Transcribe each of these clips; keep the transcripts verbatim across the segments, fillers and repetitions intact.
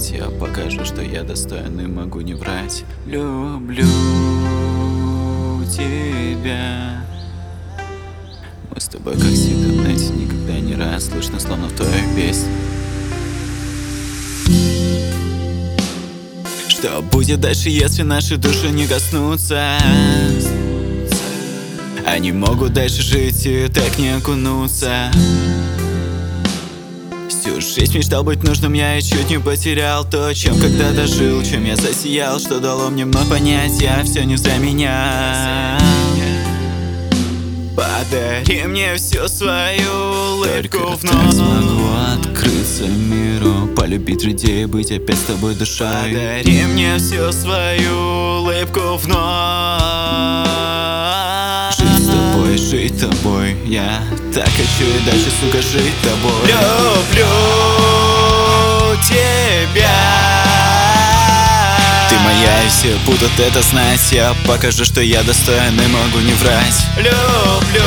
знать, я покажу, что я достоин и могу не врать. Люблю тебя. Мы с тобой как сито в нете, никогда не раз слышно, словно в твоих песнях. Что будет дальше, если наши души не коснутся? Они могут дальше жить и так не окунуться. Всю жизнь мечтал быть нужным, я и чуть не потерял то, чем когда-то жил, чем я засиял, что дало мне вновь понять, я все не за меня. Подари мне всю свою улыбку вновь. Только так смогу открыться миру, полюбить людей, быть опять с тобой душой. Подари мне всю свою улыбку вновь. Жить с тобой, жить тобой, я так хочу и дальше, сука, жить тобой. Люблю тебя. Ты моя и все будут это знать. Я покажу, что я достоин и могу не врать. Люблю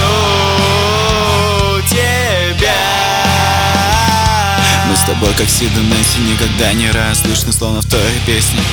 тебя. Мы с тобой как Сид и Нэнси, никогда не раз слышно, словно в той песне.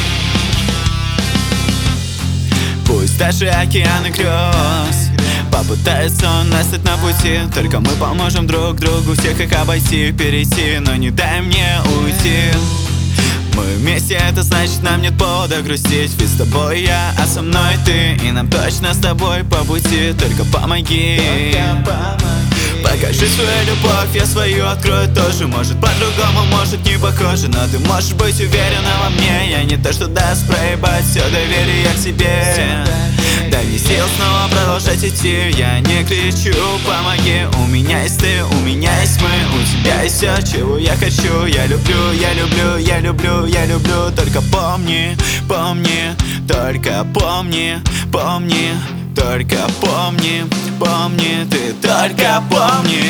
Пусть даже океаны грез попытается он нас стать на пути, только мы поможем друг другу всех их обойти, перейти, но не дай мне уйти. Мы вместе, это значит, нам нет повода грустить, ведь с тобой я, а со мной ты, и нам точно с тобой по пути. Только помоги, покажи свою любовь, я свою открою тоже. Может по-другому, может не похоже, но ты можешь быть уверена во мне. Я не то, что даст проебать все доверие к себе. Дай мне сил снова продолжать идти. Я не кричу, помоги. У меня есть ты, у меня есть мы, у тебя есть все, чего я хочу. Я люблю, я люблю, я люблю, я люблю. Только помни, помни, только помни, помни. Только помни, помни, ты только помни.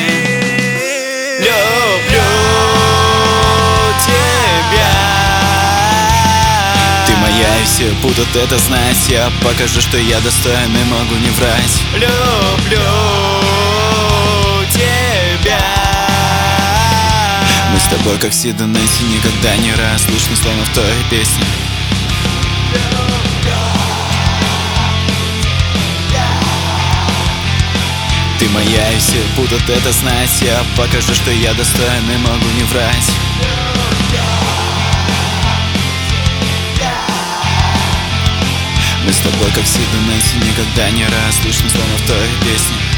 Люблю тебя. Ты моя и все будут это знать. Я покажу, что я достоин и могу не врать. Люблю тебя. Мы с тобой как Сид и Нэнси, никогда не раз слышно, словно в той песне. Ты моя и все будут это знать. Я покажу, что я достоин и могу не врать. Мы с тобой как Сид и Нэнси, никогда не раз слышно, словно в той песне.